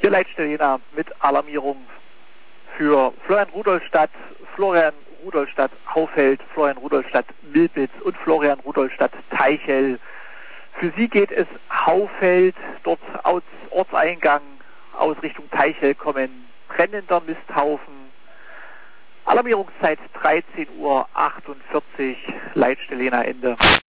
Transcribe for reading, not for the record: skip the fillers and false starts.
Hier Leitstelle Jena mit Alarmierung für Florian Rudolstadt, Florian Rudolstadt Haufeld, Florian Rudolstadt Milbitz und Florian Rudolstadt Teichel. Für Sie geht es Haufeld, dort aus Ortseingang aus Richtung Teichel kommen brennender Misthaufen. Alarmierungszeit 13:48 Uhr, Leitstelle Jena Ende.